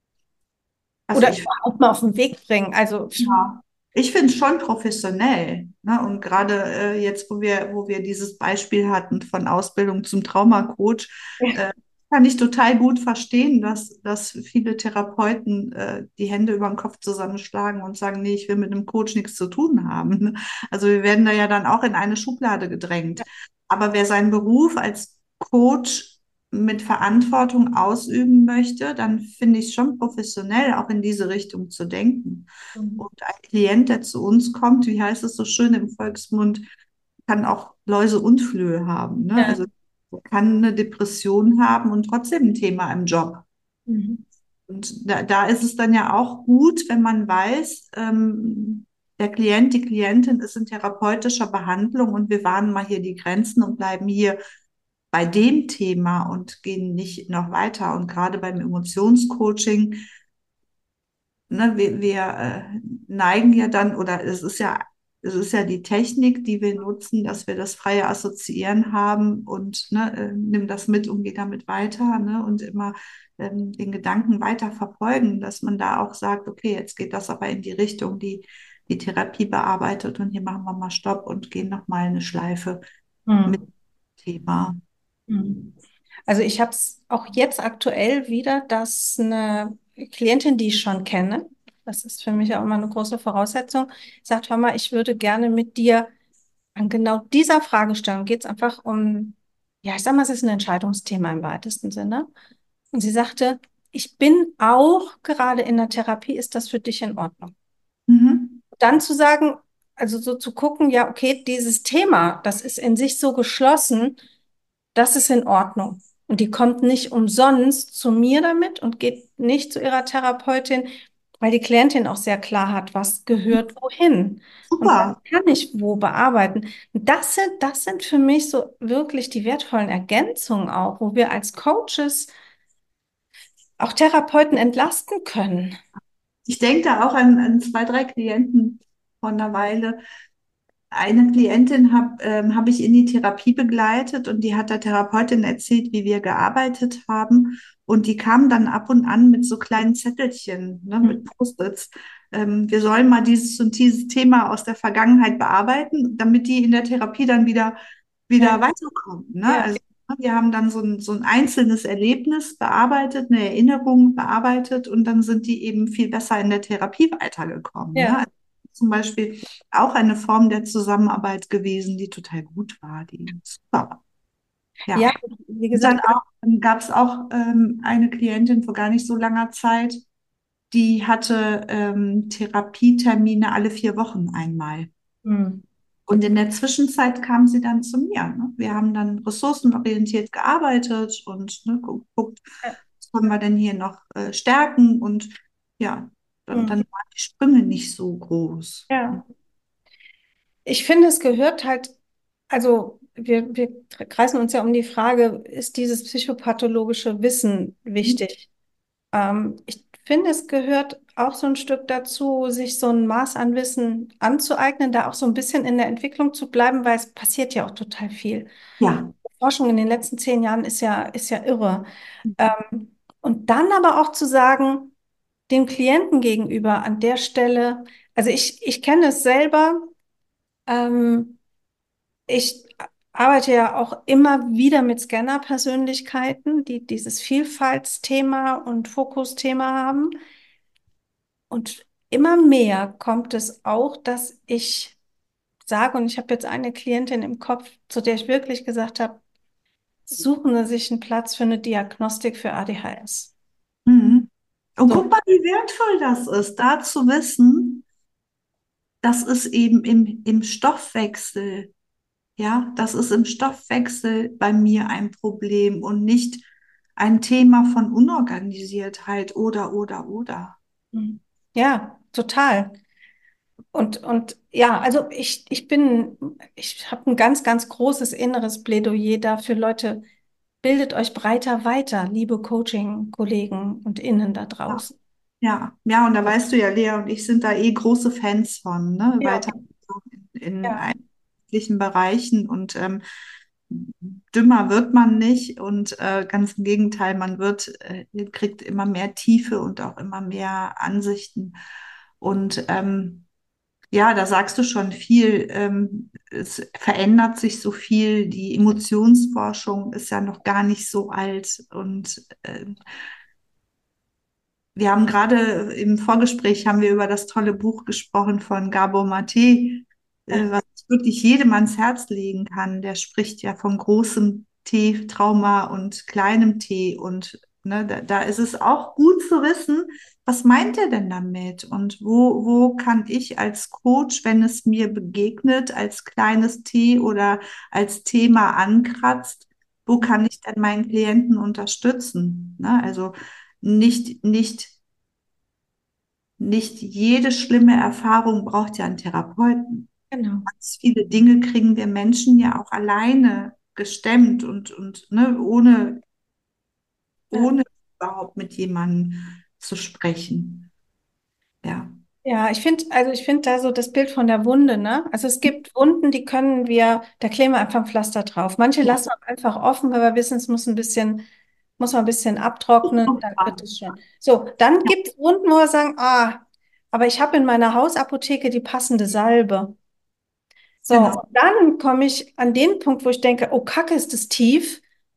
Also oder ich überhaupt mal auf den Weg bringen? Also, Ja, ich finde es schon professionell. Ne? Und gerade äh, jetzt, wo wir, wo wir dieses Beispiel hatten von Ausbildung zum Traumacoach, ja. äh, kann ich total gut verstehen, dass, dass viele Therapeuten äh, die Hände über den Kopf zusammenschlagen und sagen, nee, ich will mit einem Coach nichts zu tun haben. Ne? Also wir werden da ja dann auch in eine Schublade gedrängt. Aber wer seinen Beruf als Coach mit Verantwortung ausüben möchte, dann finde ich es schon professionell, auch in diese Richtung zu denken. Mhm. Und ein Klient, der zu uns kommt, wie heißt es so schön im Volksmund, kann auch Läuse und Flöhe haben. Ne? Ja. Also kann eine Depression haben und trotzdem ein Thema im Job. Mhm. Und da, da ist es dann ja auch gut, wenn man weiß, ähm, der Klient, die Klientin ist in therapeutischer Behandlung und wir wahren mal hier die Grenzen und bleiben hier bei dem Thema und gehen nicht noch weiter. Und gerade beim Emotionscoaching, ne, wir, wir äh, neigen ja dann, oder es ist ja, es ist ja die Technik, die wir nutzen, dass wir das freie Assoziieren haben und ne, äh, nimm das mit und geh damit weiter, ne, und immer ähm, den Gedanken weiter verfolgen, dass man da auch sagt, okay, jetzt geht das aber in die Richtung, die die Therapie bearbeitet und hier machen wir mal Stopp und gehen nochmal eine Schleife mit Mhm. dem Thema. Mhm. Also ich habe es auch jetzt aktuell wieder, dass eine Klientin, die ich schon kenne, das ist für mich auch immer eine große Voraussetzung, sagt, hör mal, ich würde gerne mit dir an genau dieser Fragestellung, geht es einfach um, ja, ich sag mal, es ist ein Entscheidungsthema im weitesten Sinne. Und sie sagte, ich bin auch gerade in der Therapie, ist das für dich in Ordnung? Mhm. Dann zu sagen, also so zu gucken, ja, okay, dieses Thema, das ist in sich so geschlossen, das ist in Ordnung. Und die kommt nicht umsonst zu mir damit und geht nicht zu ihrer Therapeutin, weil die Klientin auch sehr klar hat, was gehört wohin und was Super. kann ich wo bearbeiten. Und das sind, das sind für mich so wirklich die wertvollen Ergänzungen auch, wo wir als Coaches auch Therapeuten entlasten können. Ich denke da auch an, an zwei, drei Klienten von einer Weile. Eine Klientin habe ähm, hab ich in die Therapie begleitet und die hat der Therapeutin erzählt, wie wir gearbeitet haben. Und die kam dann ab und an mit so kleinen Zettelchen, ne, mit Post-its. Ähm, wir sollen mal dieses und dieses Thema aus der Vergangenheit bearbeiten, damit die in der Therapie dann wieder, Ja, wieder weiterkommen. Ne? ja, Also ne, wir haben dann so ein, so ein einzelnes Erlebnis bearbeitet, eine Erinnerung bearbeitet und dann sind die eben viel besser in der Therapie weitergekommen. Ne? ja. Also zum Beispiel auch eine Form der Zusammenarbeit gewesen, die total gut war, die super war. Ja, Ja. wie Und dann gesagt, auch, dann gab es auch ähm, eine Klientin vor gar nicht so langer Zeit, die hatte ähm, Therapietermine alle vier Wochen einmal. hm, Und in der Zwischenzeit kam sie dann zu mir. Ne? Wir haben dann ressourcenorientiert gearbeitet und ne, geguckt, ja, was können wir denn hier noch äh, stärken? Und ja, dann, hm, dann waren die Sprünge nicht so groß. ja. Ich finde, es gehört halt, also wir, wir kreisen uns ja um die Frage, ist dieses psychopathologische Wissen wichtig? Ähm, ich finde, es gehört auch so ein Stück dazu, sich so ein Maß an Wissen anzueignen, da auch so ein bisschen in der Entwicklung zu bleiben, weil es passiert ja auch total viel. Ja. Forschung in den letzten zehn Jahren ist ja, ist ja irre. Ähm, und dann aber auch zu sagen, dem Klienten gegenüber an der Stelle, also ich, ich kenne es selber, ähm, ich arbeite ja auch immer wieder mit Scanner-Persönlichkeiten, die dieses Vielfaltsthema und Fokusthema haben. Und immer mehr kommt es auch, dass ich sage, und ich habe jetzt eine Klientin im Kopf, zu der ich wirklich gesagt habe, suchen Sie sich einen Platz für eine Diagnostik für A D H S. Mhm. Und So. guck mal, wie wertvoll das ist, da zu wissen, das ist eben im, im Stoffwechsel, ja, das ist im Stoffwechsel bei mir ein Problem und nicht ein Thema von Unorganisiertheit oder, oder, oder. Mhm. Ja, total. Und, und ja, also ich, ich bin, ich habe ein ganz, ganz großes inneres Plädoyer dafür, Leute, bildet euch breiter weiter, liebe Coaching-Kollegen und Innen da Ja, draußen. ja, ja, und da weißt du ja, Lea und ich sind da eh große Fans von, ne? Ja, Weiter in, in ja, allen Bereichen und ähm, dümmer wird man nicht und äh, ganz im Gegenteil, man wird, äh, kriegt immer mehr Tiefe und auch immer mehr Ansichten. Und ähm, ja, da sagst du schon viel. Ähm, es verändert sich so viel. Die Emotionsforschung ist ja noch gar nicht so alt und ähm, wir haben gerade im Vorgespräch haben wir über das tolle Buch gesprochen von Gabor Mate, äh, ja, was ich wirklich jedem ans Herz legen kann. Der spricht ja von großem T, Trauma und kleinem T. Und ne, da, da ist es auch gut zu wissen, was meint er denn damit? Und wo, wo kann ich als Coach, wenn es mir begegnet, als kleines T oder als Thema ankratzt, wo kann ich denn meinen Klienten unterstützen? Ne? Also nicht, nicht, nicht jede schlimme Erfahrung braucht ja einen Therapeuten. genau. Ganz viele Dinge kriegen wir Menschen ja auch alleine gestemmt und, und ne, ohne, Ja. ohne überhaupt mit jemandem zu sprechen. Ja, Ja, ich finde, also ich finde da so das Bild von der Wunde, ne? Also es gibt Wunden, die können wir, da kleben wir einfach ein Pflaster drauf. Manche ja. lassen wir einfach offen, weil wir wissen, es muss ein bisschen, muss man ein bisschen abtrocknen, dann wird es schon. So, dann Ja, gibt es Wunden, wo wir sagen, ah, aber ich habe in meiner Hausapotheke die passende Salbe. So, genau, und dann komme ich an den Punkt, wo ich denke, oh Kacke, ist das tief.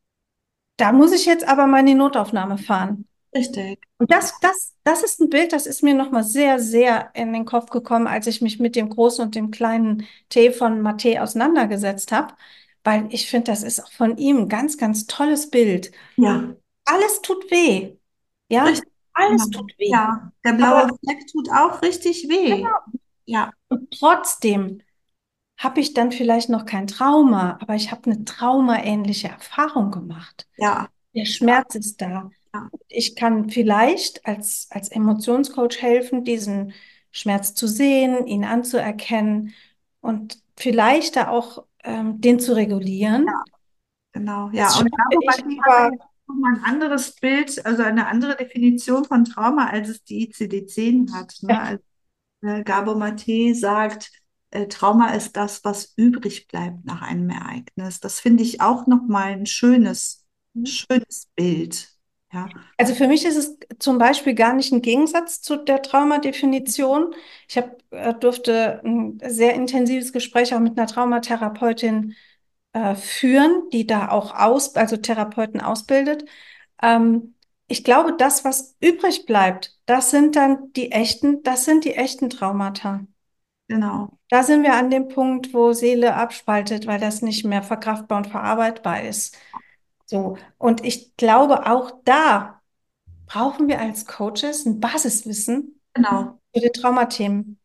Da muss ich jetzt aber mal in die Notaufnahme fahren. richtig. Und das, das, das ist ein Bild, das ist mir nochmal sehr, sehr in den Kopf gekommen, als ich mich mit dem großen und dem kleinen T von Mate auseinandergesetzt habe, weil ich finde, das ist auch von ihm ein ganz, ganz tolles Bild. Ja, Alles tut weh. Ja, richtig. Genau. alles tut weh. Ja, der Aber blaue Fleck tut auch richtig weh. Ja, und trotzdem habe ich dann vielleicht noch kein Trauma, aber ich habe eine traumaähnliche Erfahrung gemacht. ja, Der Schmerz ist da. ja. Ich kann vielleicht als, als Emotionscoach helfen, diesen Schmerz zu sehen, ihn anzuerkennen und vielleicht da auch ähm, den zu regulieren. Genau, Das ja. Und schaffe Gabo ich Mati hat da aber, jetzt noch mal ein anderes Bild, also eine andere Definition von Trauma, als es die I C D zehn hat. Ne? ja, Also, äh, Gabo Mate sagt, äh, Trauma ist das, was übrig bleibt nach einem Ereignis. Das finde ich auch noch mal ein schönes, schönes Bild. Ja, also für mich ist es zum Beispiel gar nicht ein Gegensatz zu der Traumadefinition. Ich hab, äh, durfte ein sehr intensives Gespräch auch mit einer Traumatherapeutin äh, führen, die da auch aus, also Therapeuten ausbildet. Ähm, ich glaube, das, was übrig bleibt, das sind dann die echten, das sind die echten Traumata. genau, Da sind wir an dem Punkt, wo Seele abspaltet, weil das nicht mehr verkraftbar und verarbeitbar ist. So. Und ich glaube, auch da brauchen wir als Coaches ein Basiswissen genau, zu den Traumathemen.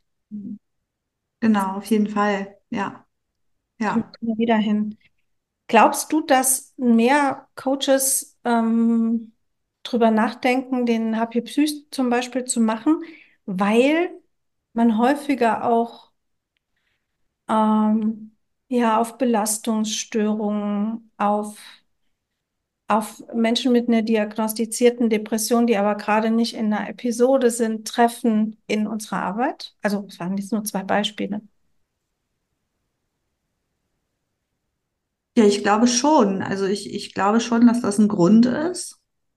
genau, auf jeden Fall. Ja, Kommt ja. immer wieder hin. Glaubst du, dass mehr Coaches ähm, drüber nachdenken, den H P Psych zum Beispiel zu machen, weil man häufiger auch ähm, ja, auf Belastungsstörungen, auf, auf Menschen mit einer diagnostizierten Depression, die aber gerade nicht in einer Episode sind, treffen in unserer Arbeit? Also, es waren jetzt nur zwei Beispiele. Ja, ich glaube schon. Also ich, ich glaube schon, dass das ein Grund ist.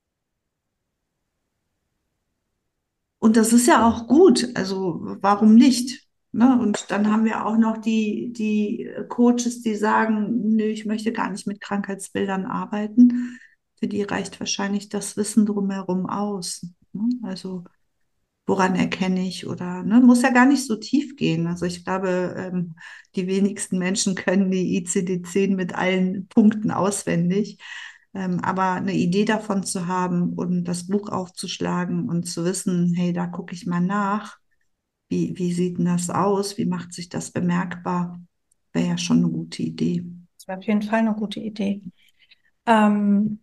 Und das ist ja auch gut. Also warum nicht? Ne? Und dann haben wir auch noch die, die Coaches, die sagen, nö, ich möchte gar nicht mit Krankheitsbildern arbeiten. Für die reicht wahrscheinlich das Wissen drumherum aus. Ne? Also woran erkenne ich oder ne, muss ja gar nicht so tief gehen. Also ich glaube, ähm, die wenigsten Menschen können die I C D zehn mit allen Punkten auswendig. Ähm, aber eine Idee davon zu haben und das Buch aufzuschlagen und zu wissen, hey, da gucke ich mal nach, wie, wie sieht denn das aus, wie macht sich das bemerkbar, wäre ja schon eine gute Idee. Das wäre auf jeden Fall eine gute Idee. Ähm,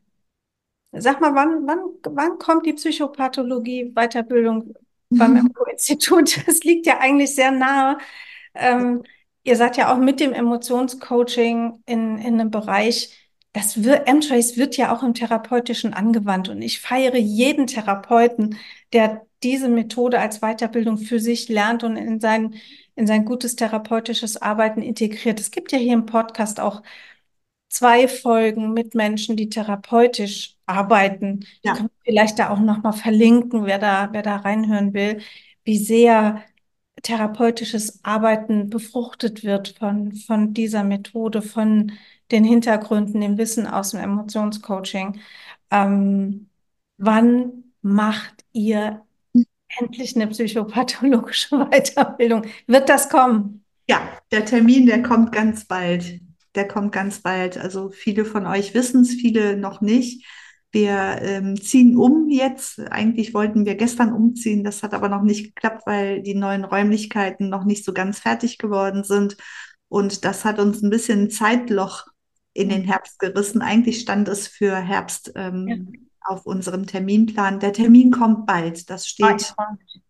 Sag mal, wann, wann, wann kommt die Psychopathologie-Weiterbildung beim Emco-Institut? Das liegt ja eigentlich sehr nahe. Ähm, Ihr seid ja auch mit dem Emotionscoaching in, in einem Bereich, das wird, M-Trace wird ja auch im Therapeutischen angewandt. Und ich feiere jeden Therapeuten, der diese Methode als Weiterbildung für sich lernt und in sein, in sein gutes therapeutisches Arbeiten integriert. Es gibt ja hier im Podcast auch zwei Folgen mit Menschen, die therapeutisch arbeiten. Ich Ja, kann vielleicht da auch nochmal verlinken, wer da, wer da reinhören will, wie sehr therapeutisches Arbeiten befruchtet wird von, von dieser Methode, von den Hintergründen, dem Wissen aus dem Emotionscoaching. Ähm, Wann macht ihr endlich eine psychopathologische Weiterbildung? Wird das kommen? ja, der Termin, der kommt ganz bald. Der kommt ganz bald. Also viele von euch wissen es, viele noch nicht. Wir ähm, ziehen um jetzt. Eigentlich wollten wir gestern umziehen. Das hat aber noch nicht geklappt, weil die neuen Räumlichkeiten noch nicht so ganz fertig geworden sind. Und das hat uns ein bisschen ein Zeitloch in den Herbst gerissen. Eigentlich stand es für Herbst Ja. ähm, auf unserem Terminplan. Der Termin kommt bald. Das Ah, ich steht. freue mich.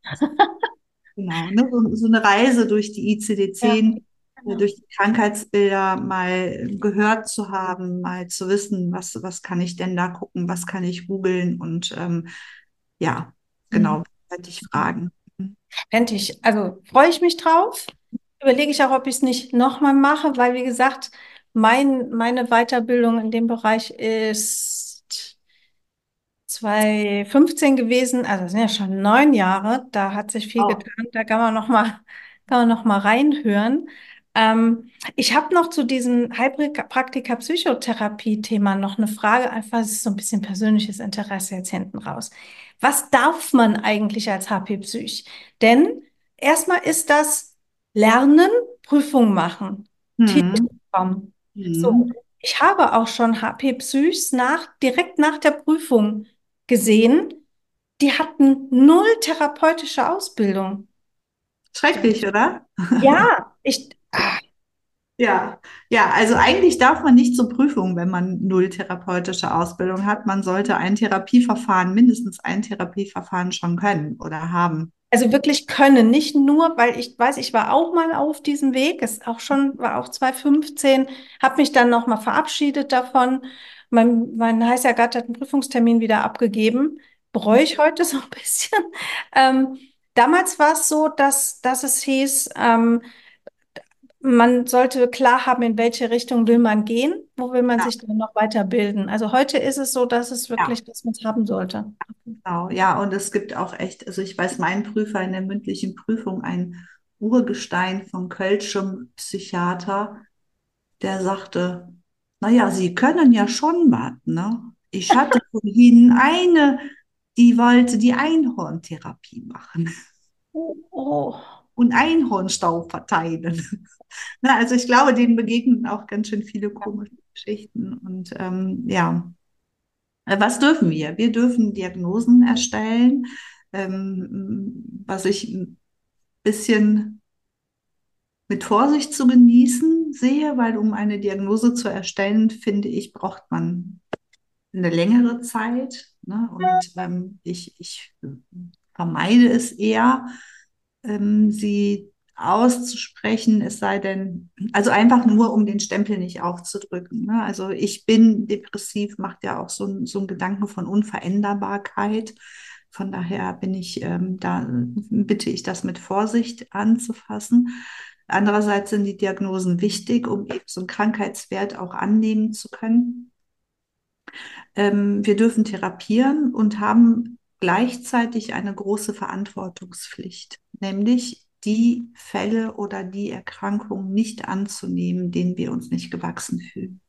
Genau, ne? So, so eine Reise durch die Ja, I C D zehn, äh, genau. durch die Krankheitsbilder mal gehört zu haben, mal zu wissen, was, was kann ich denn da gucken, was kann ich googeln und ähm, ja, Mhm. genau, werde ich fragen. Mhm. Fände ich, also freue ich mich drauf. Überlege ich auch, ob ich es nicht nochmal mache, weil, wie gesagt, mein, meine Weiterbildung in dem Bereich ist zwanzig fünfzehn gewesen, also das sind ja schon neun Jahre, da hat sich viel Oh. getan, da kann man noch mal, kann man noch mal reinhören. Ähm, Ich habe noch zu diesem Heilpraktiker-Psychotherapie-Thema noch eine Frage, einfach, es ist so ein bisschen persönliches Interesse jetzt hinten raus. Was darf man eigentlich als H P-Psych? Denn erstmal ist das Lernen, Prüfung machen, Hm. Titel bekommen. So, Hm. ich habe auch schon H P-Psychs nach, direkt nach der Prüfung gesehen, die hatten null therapeutische Ausbildung. Schrecklich, oder? Ja, ich, ah, Ja, ja, also eigentlich darf man nicht zur Prüfung, wenn man null therapeutische Ausbildung hat. Man sollte ein Therapieverfahren, mindestens ein Therapieverfahren schon können oder haben. also wirklich können, nicht nur, weil ich weiß, ich war auch mal auf diesem Weg, ist auch schon, war auch zwanzig fünfzehn, habe mich dann nochmal verabschiedet davon. Mein, mein heißer Gatte hat einen Prüfungstermin wieder abgegeben, bereue ich heute so ein bisschen. Ähm, Damals war es so, dass, dass es hieß, ähm, man sollte klar haben, in welche Richtung will man gehen, wo will man Ja, sich dann noch weiterbilden. Also heute ist es so, dass es ja. wirklich, dass man es haben sollte. Genau, ja, und es gibt auch echt, also ich weiß, mein Prüfer in der mündlichen Prüfung, ein Urgestein von Kölschem Psychiater, der sagte, naja, Sie können ja schon was, ne? Ich hatte von Ihnen eine, die wollte die Einhorntherapie machen Oh, oh. und Einhornstaub verteilen. Na, also ich glaube, denen begegnen auch ganz schön viele komische Geschichten. Und ähm, ja, Äh, was dürfen wir? Wir dürfen Diagnosen erstellen, ähm, was ich ein bisschen mit Vorsicht zu genießen sehe, weil um eine Diagnose zu erstellen, finde ich, braucht man eine längere Zeit. Ne? Und ähm, ich, ich vermeide es eher, ähm, sie auszusprechen, es sei denn, also einfach nur, um den Stempel nicht aufzudrücken. Ne? Also ich bin depressiv, macht ja auch so, ein- so einen Gedanken von Unveränderbarkeit. Von daher bin ich, ähm, da bitte ich das mit Vorsicht anzufassen. Andererseits sind die Diagnosen wichtig, um eben so einen Krankheitswert auch annehmen zu können. Ähm, wir dürfen therapieren und haben gleichzeitig eine große Verantwortungspflicht, nämlich die Fälle oder die Erkrankungen nicht anzunehmen, denen wir uns nicht gewachsen fühlen.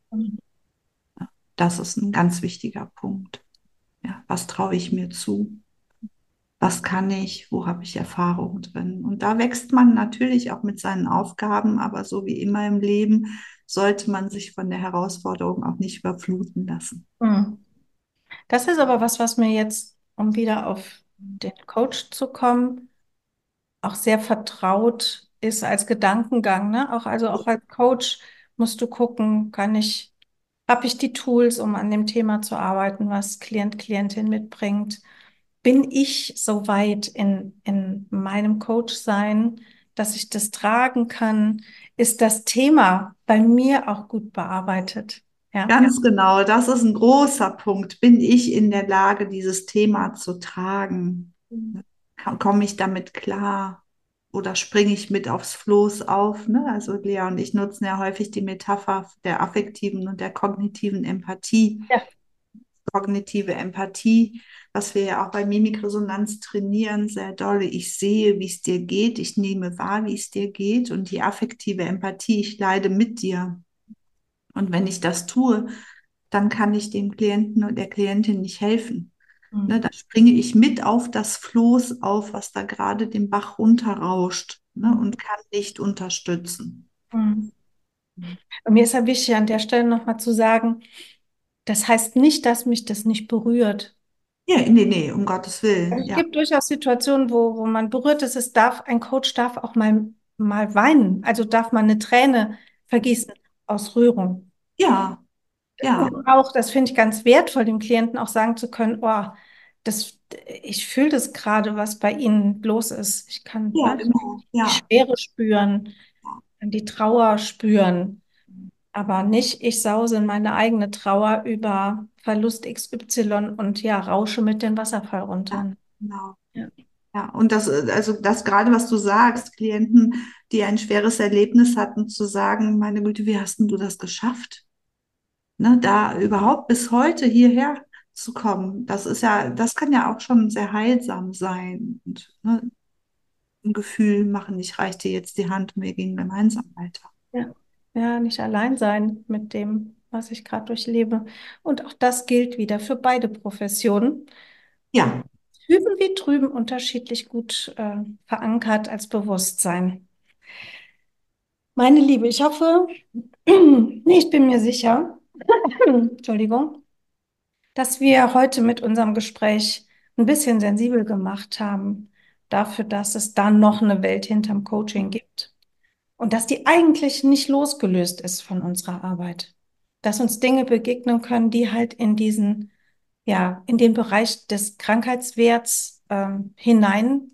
Das ist ein ganz wichtiger Punkt. Ja, was traue ich mir zu? Was kann ich? Wo habe ich Erfahrung drin? Und da wächst man natürlich auch mit seinen Aufgaben, aber so wie immer im Leben sollte man sich von der Herausforderung auch nicht überfluten lassen. Hm. Das ist aber was, was mir jetzt, um wieder auf den Coach zu kommen, auch sehr vertraut ist als Gedankengang, ne? Auch, also auch als Coach musst du gucken, kann ich, habe ich die Tools, um an dem Thema zu arbeiten, was Klient, Klientin mitbringt? Bin ich so weit in, in meinem Coach-Sein, dass ich das tragen kann? Ist das Thema bei mir auch gut bearbeitet? Ja. Ganz genau, das ist ein großer Punkt. Bin ich in der Lage, dieses Thema zu tragen? Ka- Komme ich damit klar? Oder springe ich mit aufs Floß auf? Ne? Also Lea und ich nutzen ja häufig die Metapher der affektiven und der kognitiven Empathie. Ja. Kognitive Empathie, was wir ja auch bei Mimikresonanz trainieren, sehr doll. Ich sehe, wie es dir geht, ich nehme wahr, wie es dir geht. Und die affektive Empathie, ich leide mit dir. Und wenn ich das tue, dann kann ich dem Klienten und der Klientin nicht helfen. Ne, Mhm. da springe ich mit auf das Floß auf, was da gerade den Bach runterrauscht, ne, und kann nicht unterstützen. Mhm. Und mir ist ja wichtig, an der Stelle nochmal zu sagen, das heißt nicht, dass mich das nicht berührt. Ja, nee, nee, um Gottes Also Willen. es Ja, gibt durchaus Situationen, wo, wo man berührt ist. Es darf, ein Coach darf auch mal, mal weinen. Also darf man eine Träne vergießen aus Rührung. ja, ja, Und auch, das finde ich ganz wertvoll, dem Klienten auch sagen zu können, oh, das, ich fühle das gerade, was bei Ihnen los ist. Ich kann, ja, ne, genau, die ja. Schwere spüren, kann die Trauer spüren, aber nicht, ich sause in meine eigene Trauer über Verlust X Y und ja, rausche mit dem Wasserfall Ja, runter. genau. Ja. Ja, und das, äh, also das gerade, was du sagst, Klienten, die ein schweres Erlebnis hatten, zu sagen, meine Güte, wie hast denn du das geschafft? Ne, da überhaupt bis heute hierher zu kommen, das ist ja, das kann ja auch schon sehr heilsam sein. Und ne, ein Gefühl machen, ich reiche dir jetzt die Hand und wir gehen gemeinsam weiter. Ja. Ja, nicht allein sein mit dem, was ich gerade durchlebe. Und auch das gilt wieder für beide Professionen. Ja, Hüben wie drüben unterschiedlich gut äh, verankert als Bewusstsein. Meine Liebe, ich hoffe, nee, ich bin mir sicher, Entschuldigung, dass wir heute mit unserem Gespräch ein bisschen sensibel gemacht haben dafür, dass es da noch eine Welt hinterm Coaching gibt und dass die eigentlich nicht losgelöst ist von unserer Arbeit. Dass uns Dinge begegnen können, die halt in diesen, ja, in den Bereich des Krankheitswerts ähm, hineingehen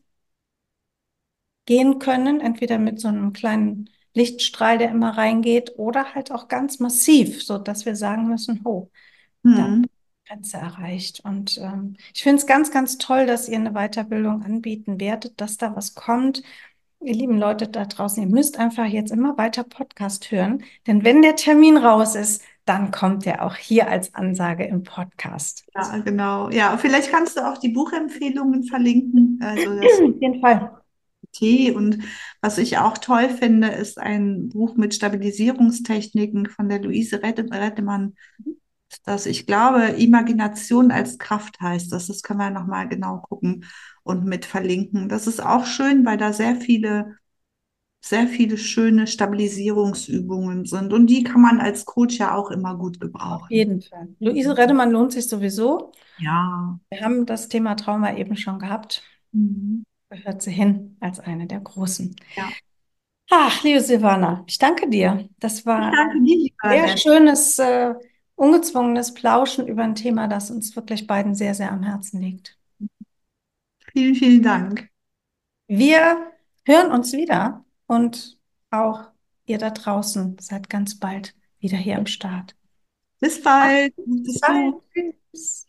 können, entweder mit so einem kleinen Lichtstrahl, der immer reingeht, oder halt auch ganz massiv, so dass wir sagen müssen, oh, da hm. Grenze erreicht. Und ähm, ich finde es ganz, ganz toll, dass ihr eine Weiterbildung anbieten werdet, dass da was kommt. Ihr lieben Leute da draußen, ihr müsst einfach jetzt immer weiter Podcast hören, denn wenn der Termin raus ist, dann kommt er auch hier als Ansage im Podcast. Ja, genau. Ja, vielleicht kannst du auch die Buchempfehlungen verlinken, also das Auf jeden Fall. Tee. Und was ich auch toll finde, ist ein Buch mit Stabilisierungstechniken von der Luise Rette- Rettemann. Das, ich glaube, Imagination als Kraft heißt das. Das können wir nochmal genau gucken und mit verlinken. Das ist auch schön, weil da sehr viele, sehr viele schöne Stabilisierungsübungen sind. Und die kann man als Coach ja auch immer gut Auf gebrauchen. jeden Fall. Luise Reddemann lohnt sich sowieso. Ja. Wir haben das Thema Trauma eben schon gehabt. Mhm. Gehört sie hin als eine der großen. Ja. Ach, liebe Silvana, ich danke dir. Das Ich war danke dir, lieber ein sehr Annette. schönes, äh, ungezwungenes Plauschen über ein Thema, das uns wirklich beiden sehr, sehr am Herzen liegt. Vielen, vielen Dank. Wir hören uns wieder und auch ihr da draußen seid ganz bald wieder hier am Start. Bis bald. Bis Bis bald. gut. Tschüss.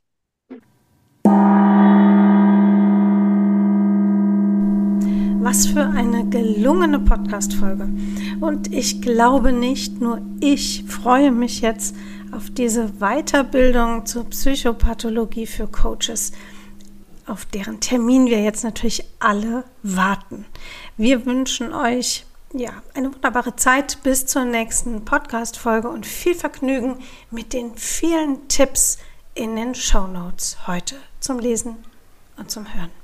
Was für eine gelungene Podcast-Folge. Und ich glaube nicht, nur ich freue mich jetzt auf diese Weiterbildung zur Psychopathologie für Coaches, auf deren Termin wir jetzt natürlich alle warten. Wir wünschen euch ja, eine wunderbare Zeit bis zur nächsten Podcast-Folge und viel Vergnügen mit den vielen Tipps in den Shownotes heute zum Lesen und zum Hören.